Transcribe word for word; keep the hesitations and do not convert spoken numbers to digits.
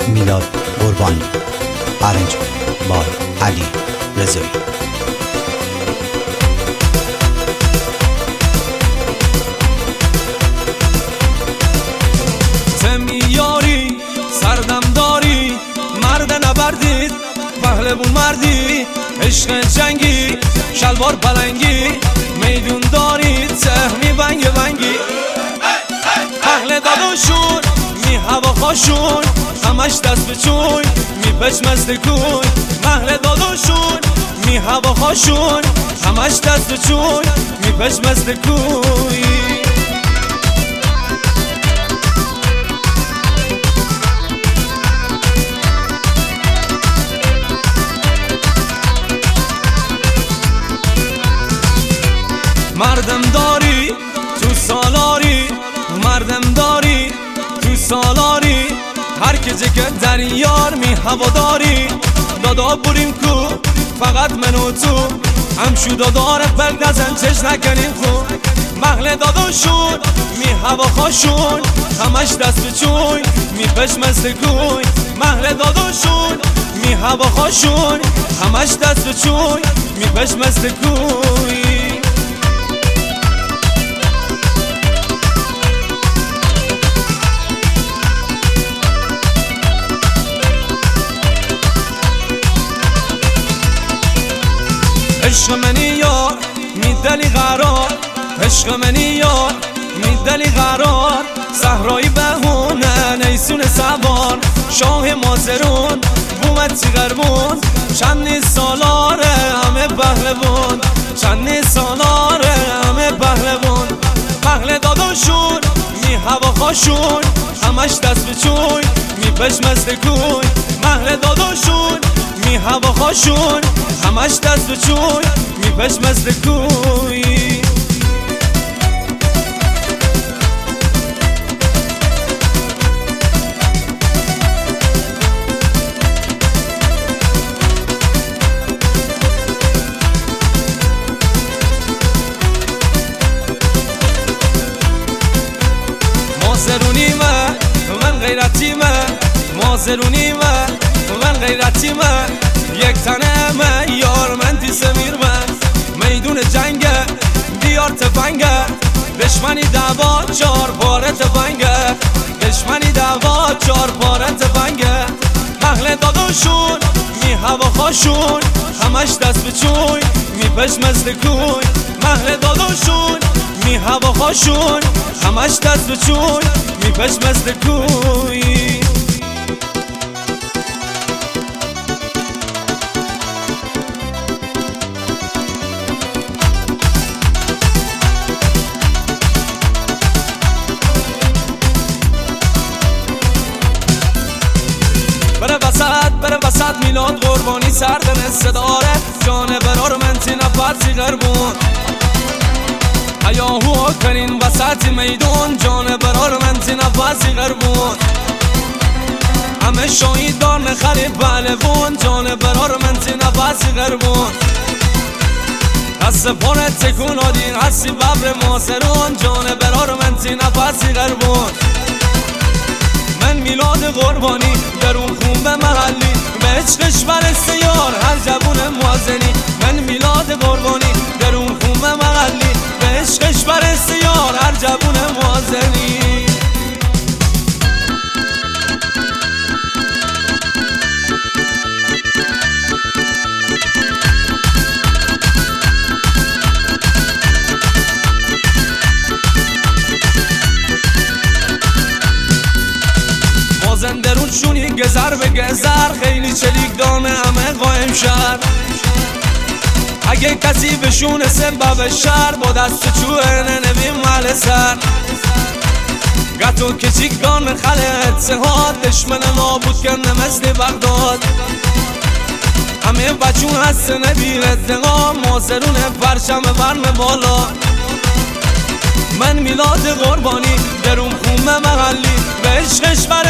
میلاد قربانی. ارنج بای علی رضایی. یاری سردم داری مرد نبردید پهلوون مردی عشق جنگی شلوار پلنگی میدون دارید سهمی بنگ بنگی پهل داداشون می هوا خاشون همش دست به چوی می پشمست کوی پهل داداشون می هوا خاشون همش دست به چوی می پشمست کوی. مردم داری تو سالاری مردم داری تو سالاری هر که جکت در یار می هوا داری دادا بریم کو فقط من و تو همشو داداره بل نزن چش نکنیم خون محل داداشون می هوا خاشون همش دست به چوی می پشمست کوی محل داداشون می هوا خاشون همش دست به چوی می پشمست کوی. عشق منی یار میدلی قرار عشق منی یار میدلی قرار صحرایی بهونه نیسون سوار شاه مازرون بومد تیغربون چند سالاره همه پهلوون چند سالاره همه پهلوون پهل داداشون می هوا خاشون همش دست به چوی می پشمست کوی محل داداشون می هوا خاشون همش دست به چوی می پشمست کوی. مازرونی من من غیرتی من مازرونی من من غیرتی من یک تنه من یار من تی سمیر من میدون جنگه دیار تفنگه دشمنی دعوا چار پاره تفنگه دشمنی دعوا چار پاره تفنگه محل داداشون می هوا خاشون همش دست به چوی می پشمست کوی محل داداشون می هوا خاشون همش دست به چوی می پشمست کوی. بره وسط بره وسط میلاد قربانی سردن صداره جان برار من تی نفرسی غربون هیاهو کنین وسط میدون جان برار من تی نفرسی غربون همه شاهیدان نخری پهلوون جان برار من تی نفرسی غربون دست پاره تکون آدین هستی ببر ماسرون جان برار من تی نفرسی غربون من میلاد قربانی در اون خون به محلی به عشقش برسه یار هر جوون موازنی من میلاد قربانی در اون خون به محلی به عشقش برسه یار هر جوون موازنی. درون شونی گذر به گذر خیلی چلیک دانه همه قایم شد اگه کسی بشونه سبب شر با دست چوه ننویم مال سر گتو کچیک دانه خله اتحاد دشمن نابود کنه مثل بغداد همه بچون هست نبیر اتقام مازرون پرشم برم بالا من میلاد قربانی درون خونه محلی به عشقش